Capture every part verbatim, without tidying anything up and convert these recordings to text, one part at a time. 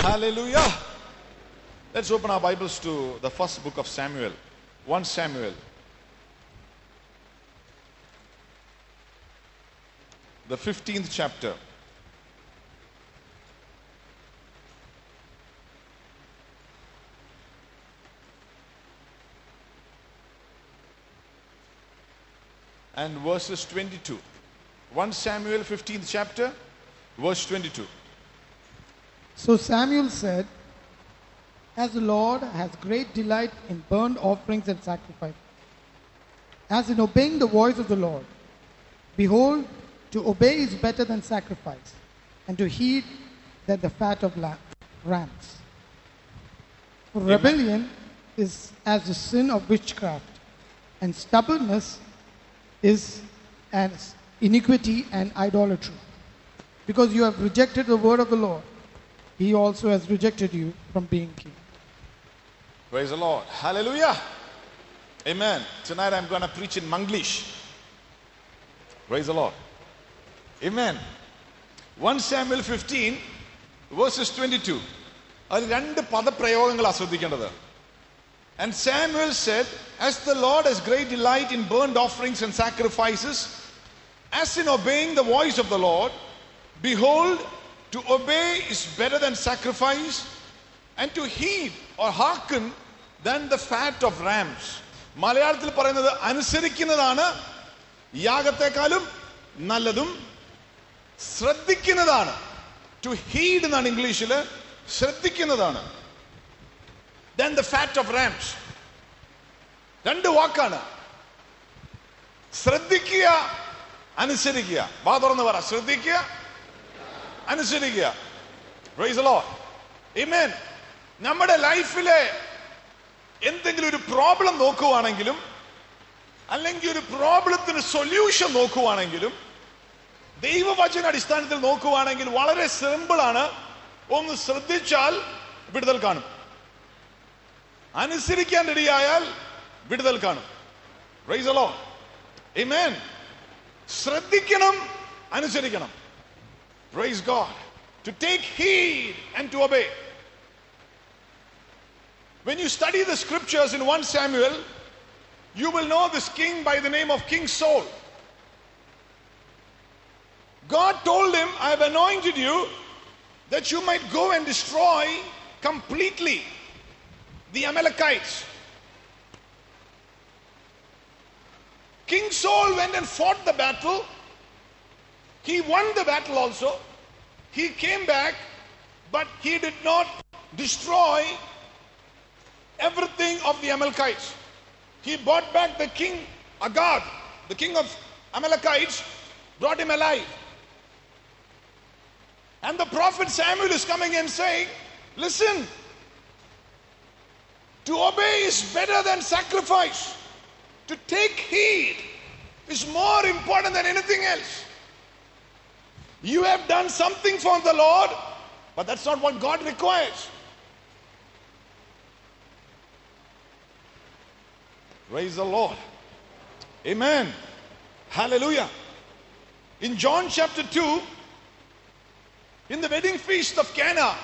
Hallelujah. Let's open our Bibles to the first book of Samuel. First Samuel. The fifteenth chapter. And verses twenty-two. First Samuel fifteenth chapter, verse twenty-two. So Samuel said, as the Lord has great delight in burnt offerings and sacrifices, as in obeying the voice of the Lord, behold, to obey is better than sacrifice, and to heed than the fat of lamb, rams. For Amen. rebellion is as the sin of witchcraft, and stubbornness is as iniquity and idolatry. Because you have rejected the word of the Lord, he also has rejected you from being king. Praise the Lord. Hallelujah. Amen. Tonight I'm going to preach in Manglish. Praise the Lord. Amen. First Samuel fifteen, verses twenty-two. അതിൽ രണ്ട് പദപ്രയോഗങ്ങളാണ് ശ്രദ്ധിക്കേണ്ടത്. And Samuel said, as the Lord has great delight in burnt offerings and sacrifices, as in obeying the voice of the Lord, behold, to obey is better than sacrifice, and to heed or hearken than the fat of rams. മലയാളത്തിൽ പറയുന്നത് അനുസരിക്കുന്നതാണ് യാഗത്തെക്കാളും നല്ലതും ശ്രദ്ധിക്കുന്നതാണ്. To heed എന്നാണ് ഇംഗ്ലീഷിൽ, ശ്രദ്ധിക്കുന്നതാണ്. Then the fat of rams. രണ്ട് വാക്കാണ്. ശ്രദ്ധിക്കുക, അനുസരിക്കുക. വാ തുറന്ന് പറ, ശ്രദ്ധിക്കുക, അനുസരിക്കുക. Praise the Lord. Amen. നമ്മുടെ ലൈഫിലെ എന്തെങ്കിലും ഒരു പ്രോബ്ലം നോക്കുവാണെങ്കിലും അല്ലെങ്കിൽ ഒരു പ്രോബ്ലത്തിന് സൊല്യൂഷൻ നോക്കുവാണെങ്കിലും ദൈവവചന അടിസ്ഥാനത്തിൽ നോക്കുവാണെങ്കിൽ വളരെ സിമ്പിൾ ആണ്. ഒന്ന് ശ്രദ്ധിച്ചാൽ വിടുതൽ കാണും, അനുസരിക്കാൻ റെഡിയായാൽ വിടുതൽ കാണും. Praise the Lord. Amen. ശ്രദ്ധിക്കണം, അനുസരിക്കണം. Praise God. To take heed and to obey. When you study the scriptures in First Samuel, you will know this king by the name of King Saul. God told him, I have anointed you that you might go and destroy completely the Amalekites. King Saul went and fought the battle. He won the battle also. He came back, but he did not destroy everything of the Amalekites. He brought back the king Agag, the king of Amalekites, brought him alive. And the prophet Samuel is coming and saying, listen, to obey is better than sacrifice. To take heed is more important than anything else. You have done something for the Lord, but that's not what God requires. Praise the Lord. Amen. Hallelujah. In John chapter two, in the wedding feast of Cana,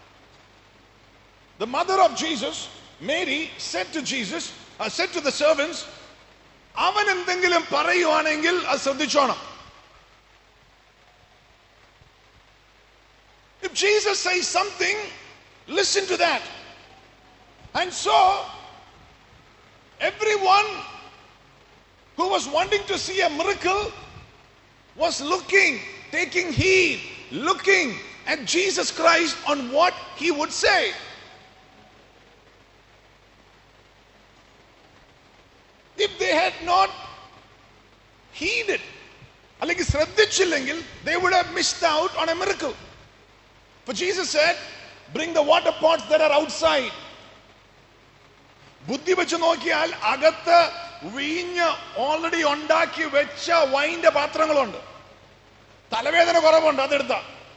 the mother of Jesus, Mary, said to Jesus, uh, said to the servants, അവൻ എന്തെങ്കിലും പറയുവാണെങ്കിൽ അത് ശ്രദ്ധിച്ചോണം. If Jesus says something, listen to that. And so, everyone who was wanting to see a miracle was looking, taking heed, looking at Jesus Christ on what he would say. If they had not heeded, they would have missed out on a miracle. For Jesus said, bring the water pots that are outside. ബുദ്ധി വെച്ച് നോക്കിയാൽ അകത്ത് വീഞ്ഞ് already ഉണ്ടാക്കി വെച്ച വൈൻ്റെ പാത്രങ്ങളുണ്ട്. തലവേദന കുറവുണ്ട്, അതെടുത്ത.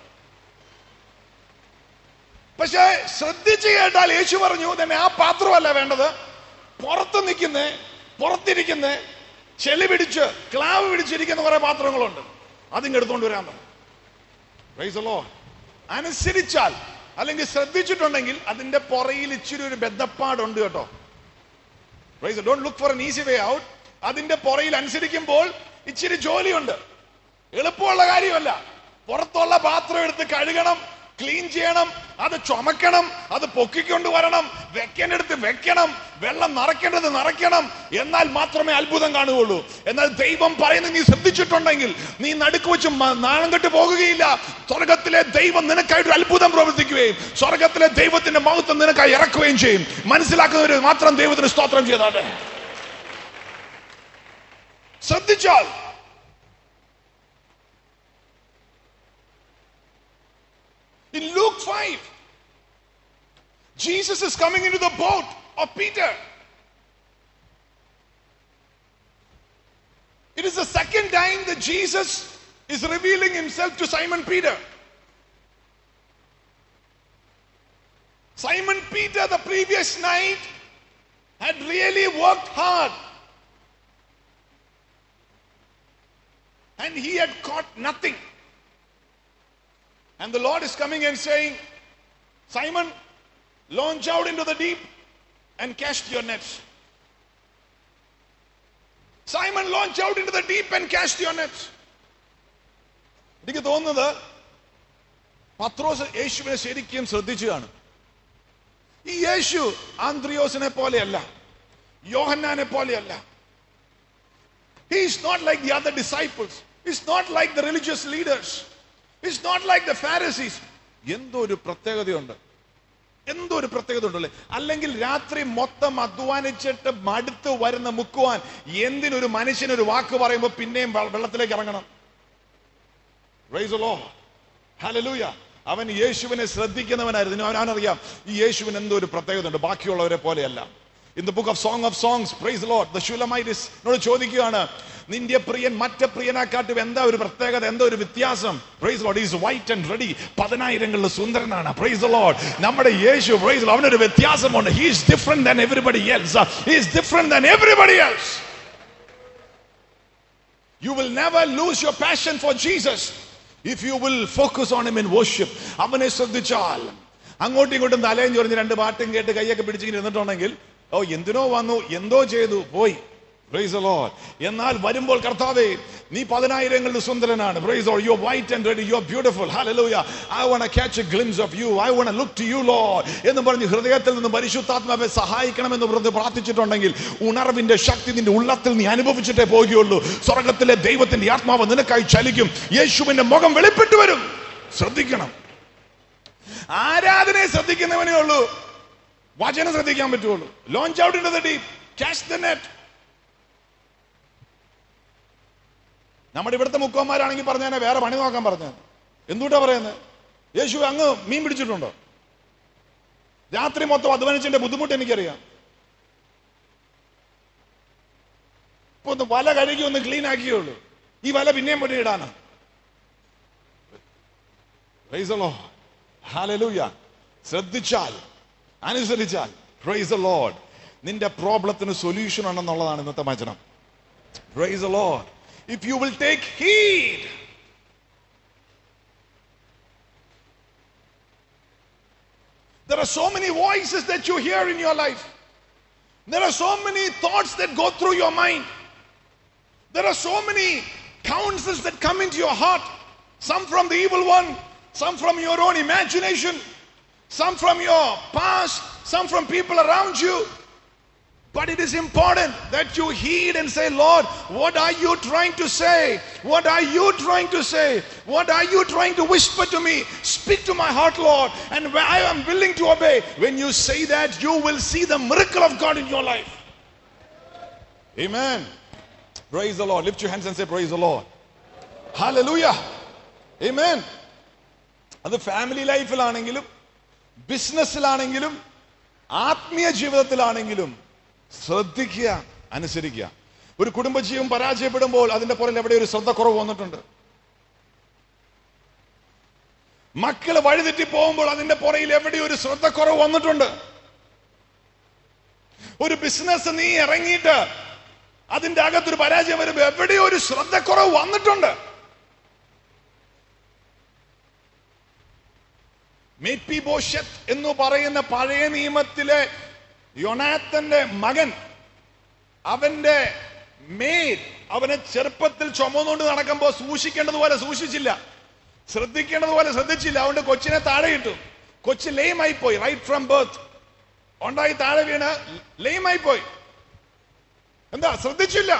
പക്ഷെ ശ്രദ്ധിച്ച് കേട്ടാൽ യേശു പറഞ്ഞു തന്നെ ആ പാത്രമല്ല വേണ്ടത്, പുറത്ത് നിൽക്കുന്നേ പുറത്തിരിക്കുന്നേ ചെളി പിടിച്ച് ക്ലാവ് പിടിച്ചിരിക്കുന്ന കുറെ പാത്രങ്ങളുണ്ട്, അതിങ്ങ് എടുത്തോണ്ട് വരാൻ പറഞ്ഞു. Praise the Lord. അനുസരിച്ചാൽ അല്ലെങ്കിൽ ശ്രദ്ധിച്ചിട്ടുണ്ടെങ്കിൽ അതിന്റെ പുറയിൽ ഇച്ചിരി ഒരു ബന്ധപ്പാടുണ്ട് കേട്ടോ. Don't look for an easy way out. അതിന്റെ പുറയിൽ അനുസരിക്കുമ്പോൾ ഇച്ചിരി ജോലിയുണ്ട്. എളുപ്പമുള്ള കാര്യമല്ല. പുറത്തുള്ള പാത്രം എടുത്ത് കഴുകണം, ക്ലീൻ ചെയ്യണം, അത് ചുമക്കണം, അത് പൊക്കിക്കൊണ്ട് വരണം, വെക്കേണ്ടടുത്ത് വെക്കണം, വെള്ളം നിറയ്ക്കേണ്ടത് നിറയ്ക്കണം. എന്നാൽ മാത്രമേ അത്ഭുതം കാണുകയുള്ളൂ. എന്നാൽ ദൈവം പറയുന്നത് നീ ശ്രദ്ധിച്ചിട്ടുണ്ടെങ്കിൽ നീ നടുക്ക് വെച്ച് നാണം കെട്ട് പോകുകയില്ല. സ്വർഗത്തിലെ ദൈവം നിനക്കായിട്ട് അത്ഭുതം പ്രവർത്തിക്കുകയും സ്വർഗത്തിലെ ദൈവത്തിന്റെ മഹത്വം നിനക്കായി ഇറക്കുകയും ചെയ്യും. മനസ്സിലാക്കുന്നവർ മാത്രം ദൈവത്തിന് സ്തോത്രം ചെയ്താട്ടെ. ശ്രദ്ധിച്ചാൽ in Luke five, Jesus is coming into the boat of Peter. It is the second time that Jesus is revealing himself to Simon Peter. Simon Peter the previous night had really worked hard and he had caught nothing. And the Lord is coming and saying, Simon, launch out into the deep and cast your nets. Simon, launch out into the deep and cast your nets. എനിക്ക് തോന്നുന്നത് പത്രോസ് യേശുവിനെ ശരിക്കും ശ്രദ്ധിച്ചു കാണും. ഈ യേശു ആന്ത്രിയോസിനെ പോലെയല്ല, യോഹന്നാനെ പോലെയല്ല. He is not like the other disciples. He is not like the religious leaders. It's not like the Pharisees. എന്തോ ഒരു പ്രത്യേകതയുണ്ട്, എന്തോ ഒരു പ്രത്യേകത ഉണ്ടല്ലേ. അല്ലെങ്കിൽ രാത്രി മൊത്തം അധ്വാനിച്ചിട്ട് മടുത്ത് വരുന്ന മുക്കുവാൻ എന്തിനൊരു മനുഷ്യനൊരു വാക്ക് പറയുമ്പോൾ പിന്നെയും വെള്ളത്തിലേക്ക് ഇറങ്ങണം. Praise the Lord. Hallelujah. അവൻ യേശുവിനെ ശ്രദ്ധിക്കുന്നവനായിരുന്നു. അവനറിയാം ഈ യേശുവിന് എന്തോ ഒരു പ്രത്യേകത ഉണ്ട്, ബാക്കിയുള്ളവരെ പോലെയല്ല. In the book of Song of Songs, praise the Lord, the Shulamite നോട് ചോദിക്കുകയാണ്, നിന്റെ പ്രിയൻ മറ്റേ പ്രിയനെക്കാട്ടും എന്താ ഒരു പ്രത്യേകത, എന്താ ഒരു വ്യത്യാസം? Praise the Lord, he is white and ready. പതിനായിരങ്ങളിൽ സുന്ദരനാണ്. Praise the Lord. നമ്മുടെ യേശു, praise the Lord, അവനൊരു വ്യത്യാസമുണ്ട്. He is different than everybody else. He is different than everybody else. You will never lose your passion for Jesus if you will focus on him in worship. അവനെ ശ്രദ്ധിച്ചാൽ അങ്ങോട്ടും ഇങ്ങോട്ടും തലയും ചൊറിഞ്ഞ് രണ്ട് പാട്ടും കേട്ട് കൈയൊക്കെ പിടിച്ചിങ്ങനെ ഇരുന്നിട്ടുണ്ടെങ്കിൽ ഓ എന്തിനോ വന്നു, എന്തോ ചെയ്തു, പോയി. Praise the Lord. എന്നാൽ വരുമ്പോൾ കർത്താവേ നീ പതിനായിരങ്ങളുടെ സുന്ദരനാണ്. Praise the Lord. You are white and ready. You are beautiful. Hallelujah. I want to catch a glimpse of you. I want to look to you, Lord. എന്ന് പറഞ്ഞ് ഹൃദയത്തിൽ നിന്ന് പരിശുദ്ധാത്മാവെ സഹായിക്കണമെന്ന് പറഞ്ഞ് പ്രാർത്ഥിച്ചിട്ടുണ്ടെങ്കിൽ ഉണർവിന്റെ ശക്തി നിന്റെ ഉള്ളത്തിൽ നീ അനുഭവിച്ചിട്ടേ പോകുകയുള്ളൂ. സ്വർഗത്തിലെ ദൈവത്തിന്റെ ആത്മാവ് നിനക്കായി ചലിക്കും. യേശുവിന്റെ മുഖം വെളിപ്പെട്ടു വരും. ശ്രദ്ധിക്കണം. ആരാധനയെ ശ്രദ്ധിക്കുന്നവനേ ഉള്ളൂ വചനം ശ്രദ്ധിക്കാൻ പറ്റുള്ളൂ. Launch out into the deep, cast the net. നമ്മുടെ ഇവിടുത്തെ മുക്കോന്മാരാണെങ്കിൽ പറഞ്ഞാൽ വേറെ പണി നോക്കാൻ പറഞ്ഞാൽ എന്തുകൊണ്ടാ പറയുന്നത്? യേശു അങ്ങ് മീൻ പിടിച്ചിട്ടുണ്ടോ? രാത്രി മൊത്തം അധ്വാനിച്ചതിന്റെ ബുദ്ധിമുട്ട് എനിക്കറിയാം. ഇപ്പൊ ഒന്ന് വല കഴുകി ഒന്ന് ക്ലീൻ ആക്കിയുള്ളൂ, ഈ വല പിന്നെയും പൊടി ഇടാനാ. Praise the Lord. Hallelujah. ശ്രദ്ധിച്ചാൽ അനുസരിച്ചാൽ Praise the Lord, നിന്റെ പ്രോബ്ലത്തിന് സൊല്യൂഷൻ ആണെന്നുള്ളതാണ് ഇന്നത്തെ വചനം. Praise the Lord. If you will take heed, there are so many voices that you hear in your life. There are so many thoughts that go through your mind. There are so many counsels that come into your heart. Some from the evil one, some from your own imagination, some from your past, some from people around you. But it is important that you heed and say, Lord, what are you trying to say? What are you trying to say? What are you trying to whisper to me? Speak to my heart, Lord, and I am willing to obey. When you say that, you will see the miracle of God in your life. Amen. Praise the Lord. Lift your hands and say, praise the Lord. Hallelujah. Amen. അത് family ലൈഫിലാണെങ്കിലും ബിസിനസ്സിലാണെങ്കിലും ആത്മീയ ജീവിതത്തിലാണെങ്കിലും ശ്രദ്ധിക്കുക, അനുസരിക്കുക. ഒരു കുടുംബജീവൻ പരാജയപ്പെടുമ്പോൾ അതിന്റെ പുറകിൽ എവിടെ ഒരു ശ്രദ്ധക്കുറവ് വന്നിട്ടുണ്ട്. മക്കള് വഴിതെറ്റി പോകുമ്പോൾ അതിന്റെ പുറകിൽ എവിടെ ഒരു ശ്രദ്ധക്കുറവ് വന്നിട്ടുണ്ട്. ഒരു ബിസിനസ് നീ ഇറങ്ങിയിട്ട് അതിന്റെ അകത്തൊരു പരാജയം വരുമ്പോൾ എവിടെ ഒരു ശ്രദ്ധക്കുറവ് വന്നിട്ടുണ്ട്. മെഫീബോശെത്ത് എന്ന് പറയുന്ന പഴയ നിയമത്തിലെ യോനാഥന്റെ മകൻ, അവന്റെ മേൽ അവനെ ചെറുപ്പത്തിൽ ചുമന്നുകൊണ്ട് നടക്കുമ്പോ സൂക്ഷിക്കേണ്ടതുപോലെ സൂക്ഷിച്ചില്ല, ശ്രദ്ധിക്കേണ്ടതുപോലെ ശ്രദ്ധിച്ചില്ല. അതുകൊണ്ട് കൊച്ചിനെ താഴെ ഇട്ടു. കൊച്ചു ലെയിമായി പോയി. റൈറ്റ് ഫ്രം ബർത്ത് ഉണ്ടായി താഴെ വീണ് ലെയിമായി പോയി. എന്താ? ശ്രദ്ധിച്ചില്ല.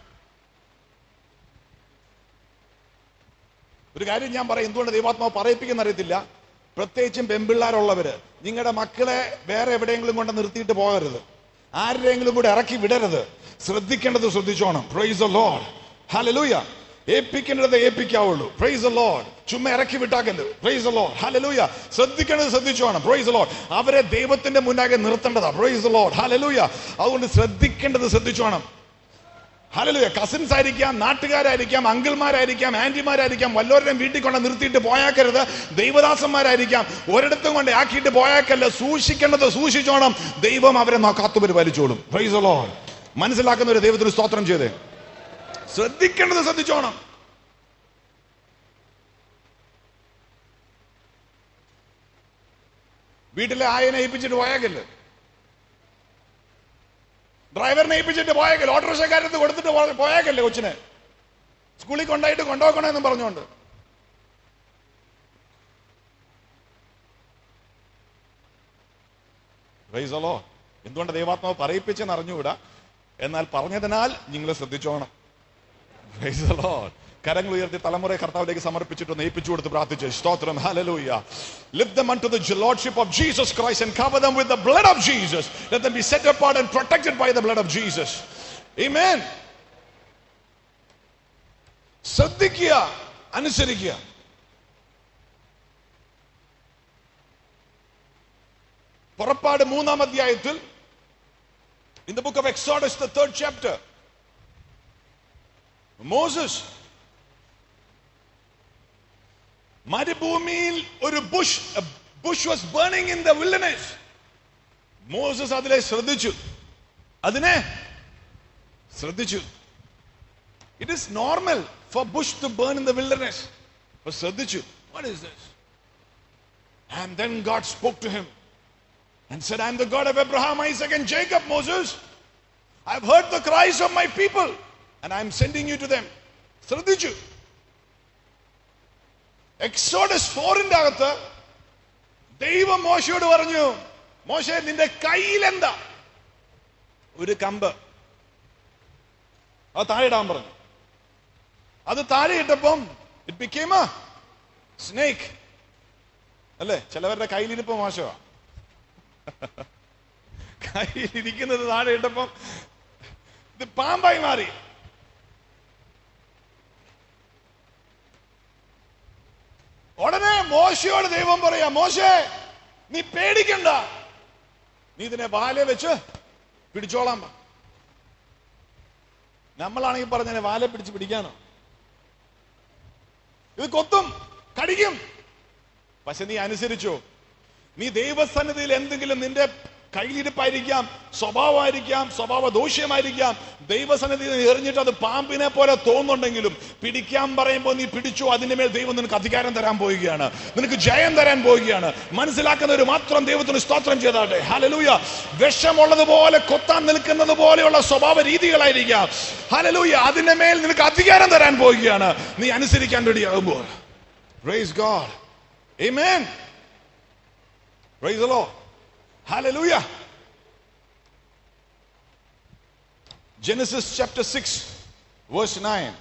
ഒരു കാര്യം ഞാൻ പറയും, എന്തുകൊണ്ട് ദൈവാത്മാവ് പറയിപ്പിക്കുന്ന അറിയത്തില്ല. പ്രത്യേകിച്ചും പെമ്പിള്ളാരുള്ളവര്, നിങ്ങളുടെ മക്കളെ വേറെ എവിടെയെങ്കിലും കൊണ്ട് നിർത്തിയിട്ട് പോകരുത്, ആരുടെയെങ്കിലും കൂടെ ഇറക്കി വിടരുത്. ശ്രദ്ധിക്കേണ്ടത് ശ്രദ്ധിച്ചോണം. Praise the Lord. ഹല്ലേലൂയ. ഏൽപ്പിക്കേണ്ടത് ഏൽപ്പിക്കാവുള്ളൂ. Praise the Lord. ചുമ്മാ ഇറക്കി വിട്ടാക്കല്ലോ. Praise the Lord. ഹല്ലേലൂയ. ശ്രദ്ധിക്കേണ്ടത് ശ്രദ്ധിച്ചോണം. Praise the Lord. അവരെ ദൈവത്തിന്റെ മുന്നാകെ നിർത്തേണ്ടതാ. Praise the Lord. ഹല്ലേലൂയ. അതുകൊണ്ട് ശ്രദ്ധിക്കേണ്ടത് ശ്രദ്ധിച്ചോണം. ഹല്ലേലൂയ. കസിൻസ് ആയിരിക്കാം, നാട്ടുകാരായിരിക്കാം, അങ്കിൾമാരായിരിക്കാം, ആന്റിമാരായിരിക്കാം, വല്ലവരുടെയും വീട്ടിൽ കൊണ്ട് നിർത്തിയിട്ട് പോയാക്കരുത്. ദൈവദാസന്മാരായിരിക്കാം, ഒരിടത്തും കൊണ്ട് ആക്കിയിട്ട് പോയാക്കല്ല. സൂക്ഷിക്കേണ്ടത് സൂക്ഷിച്ചോണം. ദൈവം അവരെ കാത്തു പരിപാലിച്ചോളും. Price the Lord. മനസ്സിലാക്കുന്ന ഒരു ദൈവത്തിന് സ്തോത്രം ചെയ്തേ. ശ്രദ്ധിക്കേണ്ടത് ശ്രദ്ധിച്ചോണം. വീട്ടിലെ ആയനെ ഏൽപ്പിച്ചിട്ട് പോയാക്കല്ലേ, ഡ്രൈവറിനെ ഏൽപ്പിച്ചിട്ട് പോയാക്കല്ലേ, ഓട്ടോറിക്ഷക്കാരത്ത് കൊടുത്തിട്ട് പോയാക്കല്ലേ, കൊച്ചിനെ സ്കൂളിൽ കൊണ്ടായിട്ട് കൊണ്ടുപോക്കണമെന്നും പറഞ്ഞുകൊണ്ട്. Praise the Lord. എന്തുകൊണ്ട് ദൈവാത്മാവ് പറയിപ്പിച്ചെന്ന് അറിഞ്ഞുകൂടാ, എന്നാൽ പറഞ്ഞതിനാൽ നിങ്ങൾ ശ്രദ്ധിച്ചോണം. Praise the Lord. കരങ്ങൾ ഉയർത്തി തലമുറയെ കർത്താവിലേക്ക് സമർപ്പിച്ചിട്ട് ഏൽപ്പിച്ചു കൊടുത്ത് പ്രാർത്ഥിച്ചു. സ്തോത്രം. Hallelujah. Lift them unto the lordship of Jesus Christ and cover them with the blood of Jesus. Let them be set apart and protected by the blood of Jesus. Amen. ശ്രദ്ധിക്കുക, അനുസരിക്കുക. പുറപ്പാട് മൂന്നാം അധ്യായത്തിൽ, in the book of Exodus, the third chapter, Moses മരുഭൂമിയിൽ ഒരു bush a bush was burning in the wilderness. Moses അതിനെ ശ്രദ്ധിച്ചു. അതിനെ ശ്രദ്ധിച്ചു. It is normal for bush to burn in the wilderness. But ശ്രദ്ധിച്ചു. What is this? And then God spoke to him and said, I am the God of Abraham, Isaac and Jacob, Moses. I have heard the cries of my people and I am sending you to them. ശ്രദ്ധിച്ചു. Exodus ഫോറിന്റെ അകത്ത് ദൈവം മോശയോട് പറഞ്ഞു, മോശെ നിന്റെ കയ്യിലെന്താ? ഒരു കമ്പ്. അത് താഴെ ഇടാൻ പറഞ്ഞു. അത് താഴെ ഇട്ടപ്പം ഇറ്റ് ബിക്കേം എ സ്നേക്ക്. അല്ലേ? ചിലവരുടെ കയ്യിലിരിപ്പ് മോശമാ. കയ്യിലിരിക്കുന്നത് താഴെ ഇട്ടപ്പം ഇത് പാമ്പായി മാറി. ഉടനെ മോശയോട് ദൈവം പറയാ, മോശേ നീ പേടിക്കണ്ട, നീ ഇതിനെ വാലെ വെച്ച് പിടിച്ചോളാം. നമ്മളാണെങ്കിൽ പറഞ്ഞതിനെ വാലെ പിടിച്ച് പിടിക്കാനോ? ഇത് കൊത്തും, കടിക്കും. പക്ഷെ നീ അനുസരിച്ചോ? നീ ദൈവസന്നിധിയിൽ എന്തെങ്കിലും നിന്റെ കയ്യിലിരിപ്പായിരിക്കാം, സ്വഭാവമായിരിക്കാം, സ്വഭാവ ദോഷ്യമായിരിക്കാം, ദൈവസന്നിധിയിൽ എറിഞ്ഞിട്ട് അത് പാമ്പിനെ പോലെ തോന്നുന്നുണ്ടെങ്കിലും പിടിക്കാൻ പറയുമ്പോൾ നീ പിടിച്ചു. അതിന്റെ മേൽ ദൈവം നിനക്ക് അധികാരം തരാൻ പോവുകയാണ്, നിനക്ക് ജയം തരാൻ പോവുകയാണ്. മനസ്സിലാക്കുന്നവർ മാത്രം ദൈവത്തിന് സ്തോത്രം ചെയ്താട്ടെ. ഹല്ലേലൂയ. വിഷമുള്ളതുപോലെ കൊത്താൻ നിൽക്കുന്നത് പോലെയുള്ള സ്വഭാവ രീതികളായിരിക്കാം. ഹല്ലേലൂയ. അതിന്റെ മേൽ നിനക്ക് അധികാരം തരാൻ പോവുകയാണ് നീ അനുസരിക്കാൻ റെഡിയാകുമ്പോൾ. Praise God. Amen. Praise the Lord. Hallelujah. Genesis chapter six verse nine.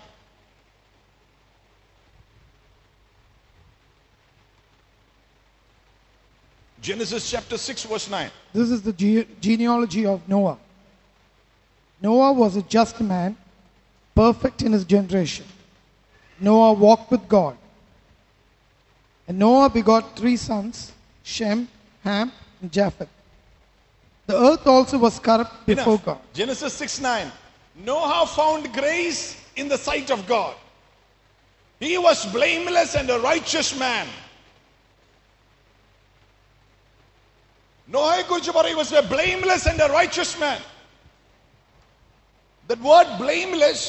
Genesis chapter six verse nine. This is the ge- genealogy of Noah. Noah was a just man, perfect in his generation. Noah walked with God. And Noah begot three sons, Shem, Ham, and Japheth. The earth also was corrupt before Enough. God. Genesis six nine. Noah found grace in the sight of God. He was blameless and a righteous man. Noah kuറിച്ച് പറയും, he was a blameless and a righteous man. That word blameless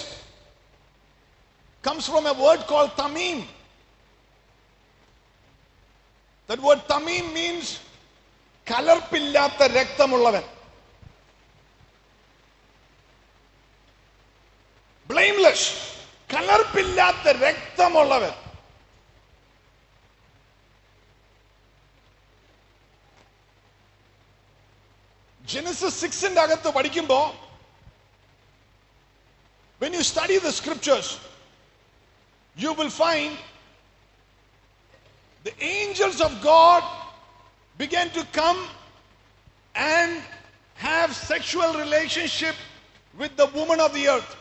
comes from a word called tamim. That word tamim means കലർപ്പില്ലാത്ത രക്തമുള്ളവൻ. Blameless, കലർപ്പില്ലാത്ത രക്തമുള്ളവൻ. Genesis six-ന്റെ അകത്ത് പഠിക്കുമ്പോൾ, when you study the scriptures, you will find the angels of God began to come and have sexual relationship with the woman of the earth.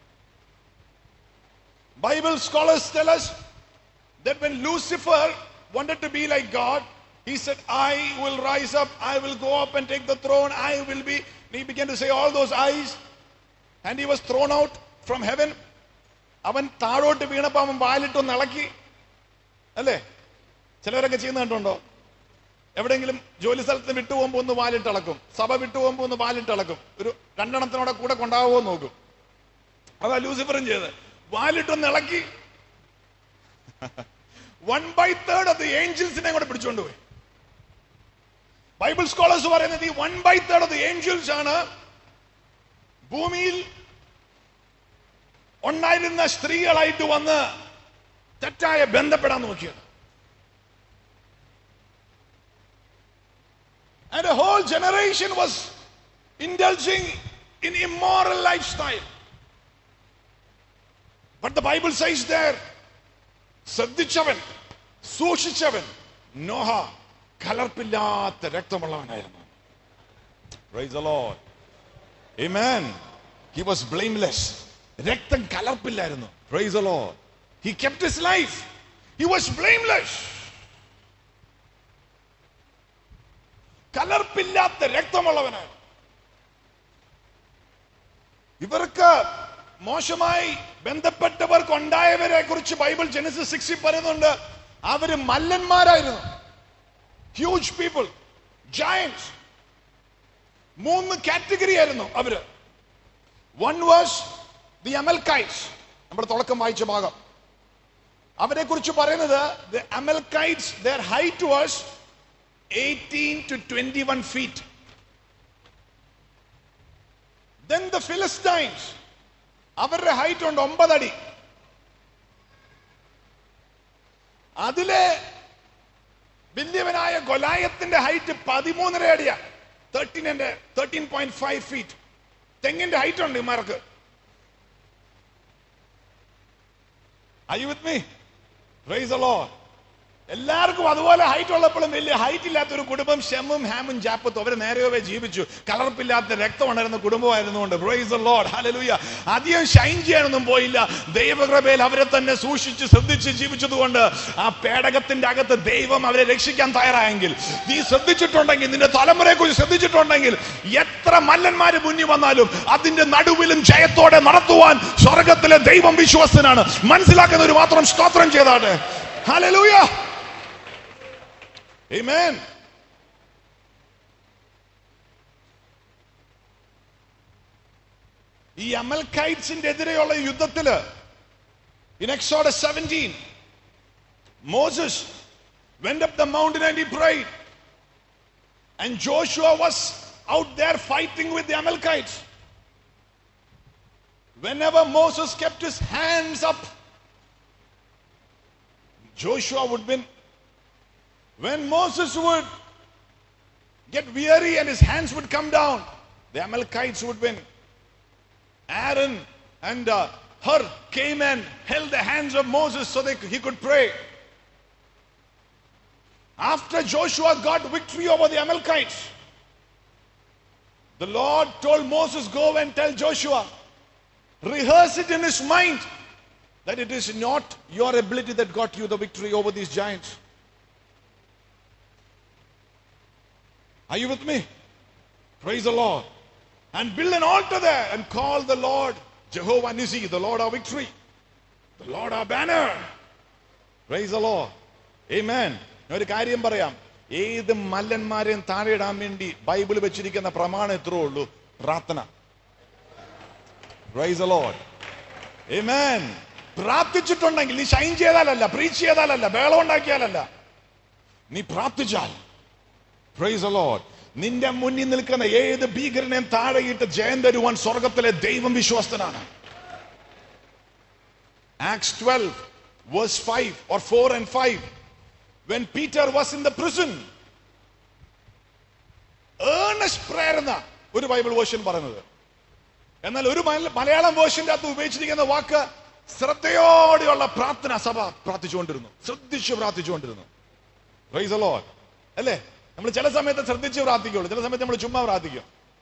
Bible scholars tell us that when Lucifer wanted to be like God, he said, I will rise up, I will go up and take the throne, I will be. He began to say all those I's, and he was thrown out from heaven. അവൻ താഴോട്ട് വീണപ്പോൾ അവൻ വാലിട്ടൊന്ന് ഇളക്കി അല്ലേ? ചിലവരൊക്കെ ചെയ്യുന്ന കണ്ടുണ്ടോ? എവിടെയെങ്കിലും ജോലി സ്ഥലത്ത് വിട്ടുപോകുമ്പോൾ ഒന്ന് വാലിട്ടിളക്കും, സഭ വിട്ടുപോകുമ്പോൾ ഒന്ന് വാലിട്ടിളക്കും, ഒരു രണ്ടെണ്ണത്തിനോടെ കൂടെ കൊണ്ടാവുമോ നോക്കും. അതാ ലൂസിഫറും ചെയ്ത്, വാലിട്ടൊന്ന് ഇളക്കി one by third of the ഏഞ്ചൽസിനെ കൂടെ പിടിച്ചുകൊണ്ടുപോയി. ബൈബിൾ സ്കോളേഴ്സ് പറയുന്നത് ഈ one by third of the angels ആണ് ഭൂമിയിൽ ഉണ്ടായിരുന്ന സ്ത്രീകളായിട്ട് വന്ന് തെറ്റായ ബന്ധപ്പെടാൻ നോക്കിയത്. And a whole generation was indulging in immoral lifestyle. But the Bible says there, ശ്രദ്ധിച്ചവൻ, സൂക്ഷിച്ചവൻ Noah കലർപ്പില്ലാത്ത രക്തമുള്ളവനായിരുന്നു. Praise the Lord. Amen. He was blameless. രക്തം കലർപ്പില്ലായിരുന്നു. Praise the Lord. He kept his life. He was blameless. കലർപ്പില്ലാത്ത രക്തമുള്ളവനാണ്. ഇവർക്ക് മോശമായി ബന്ധപ്പെട്ടവർക്ക് ഉണ്ടായവരെ കുറിച്ച് Bible Genesis സിക്സിൽ പറയുന്നുണ്ട്. അവര് മല്ലന്മാരായിരുന്നു. Huge people, giants. മൂന്ന് category ആയിരുന്നു അവര്. One was the Amalekites. നമ്മുടെ തുടക്കം വായിച്ച ഭാഗം അവരെ കുറിച്ച് പറയുന്നത്, the Amalekites, their height was eighteen to twenty-one feet. Then the Philistines, അവരുടെ ഹൈറ്റ് ഉണ്ട് ഒമ്പത് അടി. അതിലെ വലിയവനായ ഗൊലായത്തിന്റെ ഹൈറ്റ് പതിമൂന്നര അടിയാ, thirteen thirteen point five feet. തെങ്ങിന്റെ ഹൈറ്റ് ഉണ്ട് ഇമാർക്ക്. Are you with me? Praise the Lord. എല്ലാവർക്കും അതുപോലെ ഹൈറ്റ് ഉള്ളപ്പോഴും വലിയ ഹൈറ്റ് ഇല്ലാത്ത ഒരു കുടുംബം ഷെമും ഹാമും ജാപ്പത്തും അവര് നേരെയൊവേ ജീവിച്ചു. കലർപ്പില്ലാത്ത രക്തം ഉണ്ടായിരുന്ന കുടുംബമായിരുന്നുകൊണ്ട്. Praise the Lord. Hallelujah. അധികം ഷൈൻ ചെയ്യാനൊന്നും പോയില്ല. ദൈവകൃപയിൽ അവരെ തന്നെ സൂക്ഷിച്ച് ശ്രദ്ധിച്ച് ജീവിച്ചതുകൊണ്ട് ആ പേടകത്തിന്റെ അകത്ത് ദൈവം അവരെ രക്ഷിക്കാൻ തയ്യാറായെങ്കിൽ, നീ ശ്രദ്ധിച്ചിട്ടുണ്ടെങ്കിൽ, നിന്റെ തലമുറയെ കുറിച്ച് ശ്രദ്ധിച്ചിട്ടുണ്ടെങ്കിൽ, എത്ര മല്ലന്മാര് മുന്നിൽ വന്നാലും അതിന്റെ നടുവിലും ജയത്തോടെ നടത്തുവാൻ സ്വർഗത്തിലെ ദൈവം വിശ്വസ്തനാണ്. മനസ്സിലാക്കുന്നവർ മാത്രം സ്തോത്രം ചെയ്താട്ടെ. Hallelujah. Amen. ഈ അമൽക്കൈറ്റ്സിന്റെ എതിരെയുള്ള യുദ്ധത്തില് in Exodus seventeen, Moses went up the mountain and he prayed, and Joshua was out there fighting with the Amalekites. Whenever Moses kept his hands up, Joshua would win. When Moses would get weary and his hands would come down, the Amalekites would win. Aaron and uh, Hur came and held the hands of Moses so that he could pray. After Joshua got victory over the Amalekites, the Lord told Moses, go and tell Joshua, rehearse it in his mind, that it is not your ability that got you the victory over these giants. Are you with me? Praise the Lord. And build an altar there and call the Lord Jehovah Nissi, the Lord our victory, the Lord our banner. Praise the Lord. Amen. ഒരു കാര്യം പറയാം, ഏത് മല്ലന്മാരെയും താഴെയിടാൻ വേണ്ടി Bible വെച്ചിരിക്കുന്ന പ്രമാണം എത്രേ ഉള്ളൂ? പ്രാർത്ഥന. Praise the Lord. Amen. പ്രാർത്ഥിച്ചിട്ടുണ്ടെങ്കിൽ, നീ ഷൈൻ ചെയ്താലല്ല, പ്രീച്ച് ചെയ്താലല്ല, ബേളം ഉണ്ടാക്കിയാലല്ല, നീ പ്രാർത്ഥിച്ചാൽ, പ്രൈസ് ദി ലോർഡ്, നിന്റെ മുന്നിൽ നിൽക്കുന്ന ഏത് ഭീകരനെയും താഴെയിട്ട് ജയം തരുവാൻ സ്വർഗത്തിലെ ദൈവം വിശ്വസ്തനാണ്. Acts twelve verse five or four and five, when Peter was in the prison, earnest prayer എന്ന ഒരു ബൈബിൾ വേർഷൻ പറയുന്നത്. എന്നാൽ ഒരു മലയാളം വേർഷന്റെ അകത്ത് ഉപയോഗിച്ചിരിക്കുന്ന വാക്ക് ശ്രദ്ധയോടെയുള്ള പ്രാർത്ഥന. സഭ പ്രാർത്ഥിച്ചുകൊണ്ടിരുന്നു, ശ്രദ്ധിച്ചു പ്രാർത്ഥിച്ചുകൊണ്ടിരുന്നു. Price the Lord. അല്ലേ? നമ്മൾ ചില സമയത്ത് ശ്രദ്ധിച്ച് പ്രാർത്ഥിക്കുള്ളൂ, ചില സമയത്ത് നമ്മൾ ചുമ്മാ പ്രാർത്ഥിക്കും.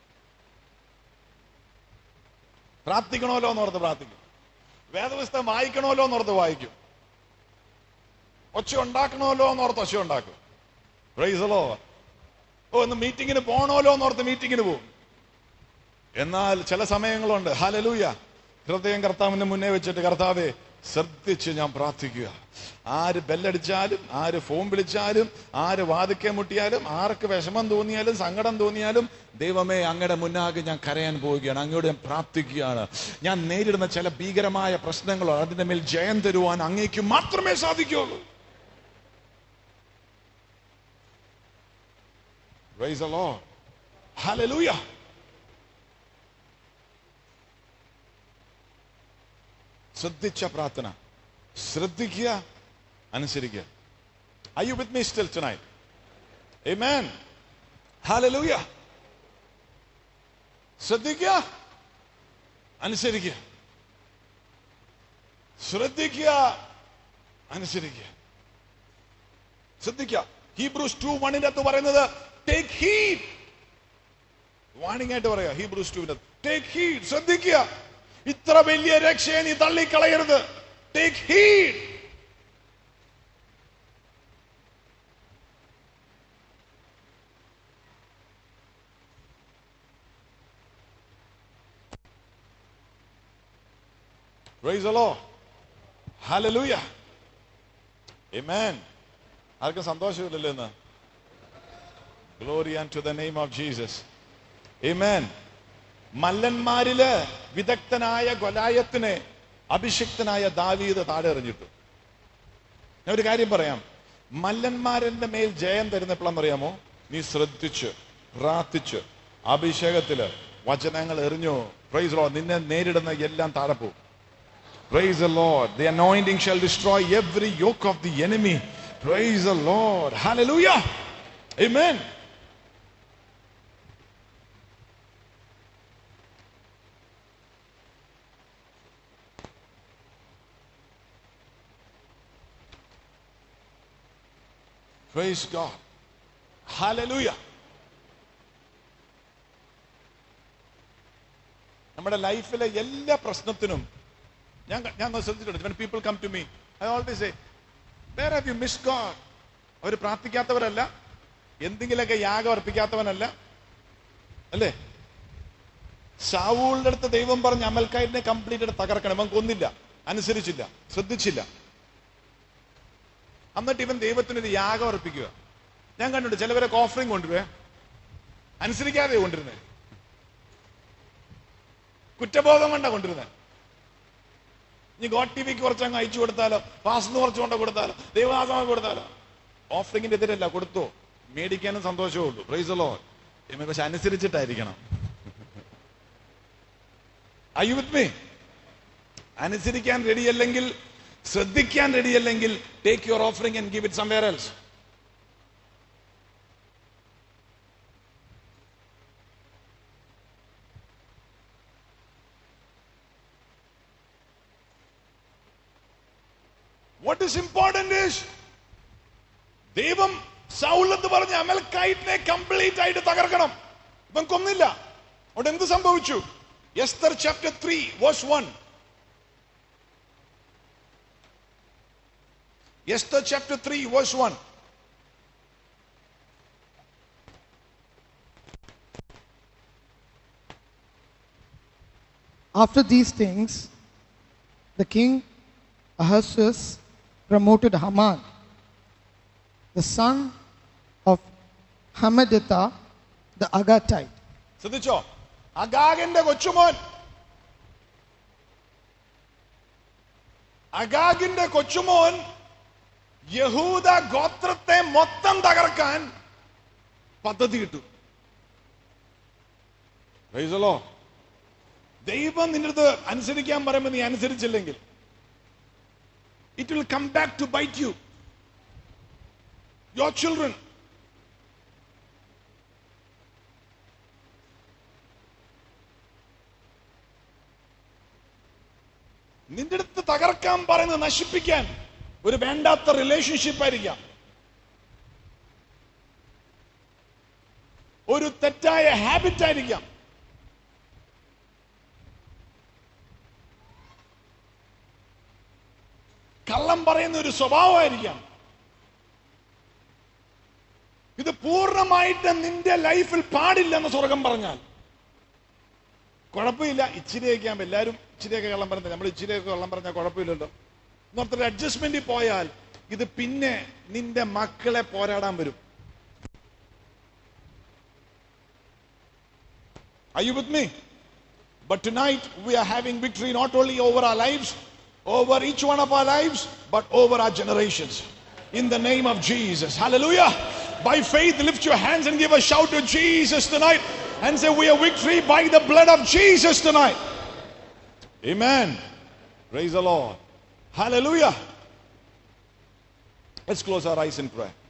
പ്രാർത്ഥിക്കണമല്ലോ എന്നോർത്ത് പ്രാർത്ഥിക്കും, വേദപുസ്തകം വായിക്കണമല്ലോ എന്നോർത്ത് വായിക്കും, ഒച്ച ഉണ്ടാക്കണമല്ലോ എന്നോർത്ത് ഒച്ച ഉണ്ടാക്കും. Price the Lord. ഓ ഇന്ന് മീറ്റിങ്ങിന് പോകണമല്ലോ എന്നോർത്ത് മീറ്റിങ്ങിന് പോകും. എന്നാൽ ചില സമയങ്ങളുണ്ട്, ഹല്ലേലൂയ, ഹൃദയം കർത്താവിന്റെ മുന്നേ വെച്ചിട്ട്, കർത്താവേ ശ്രദ്ധിച്ച് ഞാൻ പ്രാർത്ഥിക്കുക. ആര് ബെല്ലടിച്ചാലും, ആര് ഫോൺ വിളിച്ചാലും, ആര് വാതിക്കെ മുട്ടിയാലും, ആർക്ക് വിഷമം തോന്നിയാലും സങ്കടം തോന്നിയാലും, ദൈവമേ അങ്ങയുടെ മുന്നാകെ ഞാൻ കരയാൻ പോവുകയാണ്, അങ്ങയോട് ഞാൻ പ്രാർത്ഥിക്കുകയാണ്. ഞാൻ നേരിടുന്ന ചില ഭീകരമായ പ്രശ്നങ്ങളോ അതിന്റെ മേൽ ജയം തരുവാൻ അങ്ങേക്ക് മാത്രമേ സാധിക്കുകയുള്ളൂ. Praise the Lord. Hallelujah. ശ്രദ്ധിച്ച പ്രാർത്ഥന, ശ്രദ്ധിക്കുക, അനുസരിക്കുക. Are you with me still tonight? Amen. Hallelujah. ശ്രദ്ധിക്കുക, അനുസരിക്കുക, ശ്രദ്ധിക്കുക, അനുസരിക്കുക, ശ്രദ്ധിക്കുക. ഹീബ്രൂസ് ടു വണ്ണിന്റെ അകത്ത് പറയുന്നത് ടേക്ക് ഹീഡ്, വാണിംഗ് ആയിട്ട് പറയാ. ഹീബ്രൂസ് ടുവിന്റെ ടേക്ക് ഹീഡ്, ശ്രദ്ധിക്കുക, ഇത്ര വലിയ രക്ഷയെ നീ തള്ളിക്കളയരുത്. Take heed. Praise the Lord. Hallelujah. Amen. ആർക്കും സന്തോഷമില്ലല്ലോ ഇന്ന്? Glory unto the name of Jesus. Amen. മല്ലന്മാരില് വിദഗ്ധനായ ഗൊലായത്തിനെ അഭിഷിക്തനായ ദാവീദ് താഴെ എറിഞ്ഞിട്ടു. ഞാൻ ഒരു കാര്യം പറയാം, മല്ലന്മാരുടെ മേൽ ജയം തരുന്നപ്പോഴെന്നറിയാമോ? നീ ശ്രദ്ധിച്ച് പ്രാർത്ഥിച്ച് അഭിഷേകത്തില് വചനങ്ങൾ എറിഞ്ഞു. Praise the Lord. നിന്നെ നേരിടുന്ന എല്ലാം താഴെ പോകും. Praise the Lord. The anointing shall destroy every yoke of the enemy. Praise the Lord. Hallelujah. Amen. Praise God. Hallelujah. നമ്മുടെ ലൈഫിലെ എല്ലാ പ്രശ്നത്തിനും ഞാൻ ഞാൻ ശ്രദ്ധിച്ചിട്ടുണ്ട്. when people come to me, I always say, where have you missed God? അവർ പ്രാർത്ഥിക്കാത്തവരല്ല, എന്തെങ്കിലുമൊക്കെ യാഗം അർപ്പിക്കാത്തവനല്ല, അല്ലേ? ശൗലിന്റെ അടുത്ത് ദൈവം പറഞ്ഞ് അമൽക്കായിനെ കംപ്ലീറ്റ് ആയിട്ട് തകർക്കണം, അവൻ കൊന്നില്ല, അനുസരിച്ചില്ല, ശ്രദ്ധിച്ചില്ല. എന്നിട്ട് ഇവൻ ദൈവത്തിനൊരു യാഗം അർപ്പിക്കുക. ഞാൻ കണ്ടിട്ടുണ്ട് ചിലവരൊക്കെ ഓഫറിങ് കൊണ്ടുവേ, അനുസരിക്കാതെ കൊണ്ടിരുന്നേ, കുറ്റബോധം കൊണ്ടാ കൊണ്ടിരുന്നത്. ഇനി ഗോഡ് ടി വിക്ക് കുറച്ചങ്ങ് അയച്ചു കൊടുത്താലോ, പാസ്ന്ന് കുറച്ച് കൊണ്ട് കൊടുത്താലോ, ദൈവദാസമായി കൊടുത്താലോ. ഓഫറിങ്ങിന്റെ എതിരല്ല, കൊടുത്തോ, മേടിക്കാനും സന്തോഷമേ ഉള്ളൂ. Praise the Lord. പക്ഷെ അനുസരിച്ചിട്ടായിരിക്കണം. Are you with me? അനുസരിക്കാൻ റെഡിയല്ലെങ്കിൽ, ശ്രദ്ധിക്കാൻ റെഡിയല്ലെങ്കിൽ, take your offering and give it somewhere else. What is important is, ദൈവം സൗൽ എന്ന് പറഞ്ഞ അമൽക്കായിനെ കംപ്ലീറ്റ് ആയിട്ട് തകർക്കണം. ഇവൻ കൊന്നില്ല. അവിടെ എന്ത് സംഭവിച്ചു? Esther chapter three verse one. Esther chapter three verse one. After these things, the king Ahasuerus promoted Haman, the son of Hammedatha, the Agatite. ശ്രദ്ധിച്ചോ? അഗാഗിന്റെ കൊച്ചുമോൻ, അഗാഗിന്റെ കൊച്ചുമോൻ യഹൂദ ഗോത്രത്തെ മൊത്തം തകർക്കാൻ പദ്ധതി കിട്ടും. Praise the Lord. ദൈവം നിന്റെ അടുത്ത് അനുസരിക്കാൻ പറയുമ്പോൾ നീ അനുസരിച്ചില്ലെങ്കിൽ it will come back to bite you, your children. നിന്റെ അടുത്ത് തകർക്കാൻ പറയുന്നത് നശിപ്പിക്കാൻ ഒരു വേണ്ടാത്ത റിലേഷൻഷിപ്പ് ആയിരിക്കാം, ഒരു തെറ്റായ ഹാബിറ്റ് ആയിരിക്കാം, കള്ളം പറയുന്ന ഒരു സ്വഭാവമായിരിക്കാം. ഇത് പൂർണ്ണമായിട്ട് നിന്റെ ലൈഫിൽ പാടില്ലെന്ന് സ്വർഗം പറഞ്ഞാൽ കുഴപ്പമില്ല. ഇച്ചിരിയൊക്കെ ആകുമ്പോൾ എല്ലാവരും ഇച്ചിരിയൊക്കെ കള്ളം പറയുന്നത്, നമ്മൾ ഇച്ചിരിയൊക്കെ കള്ളം പറഞ്ഞാൽ കുഴപ്പമില്ലല്ലോ എന്നോർത്തൊരു അഡ്ജസ്റ്റ്മെന്റിൽ പോയാൽ ഇത് പിന്നെ നിന്റെ മക്കളെ പോരാടാൻ വരും. Are you with me? But tonight we are having victory not only over our lives, over each one of our lives, but over our generations. In the name of Jesus. Hallelujah. By faith, lift your hands and give a shout to Jesus tonight and say, we have victory by the blood of Jesus tonight. Amen. Praise the Lord. Hallelujah. Let's close our eyes in prayer.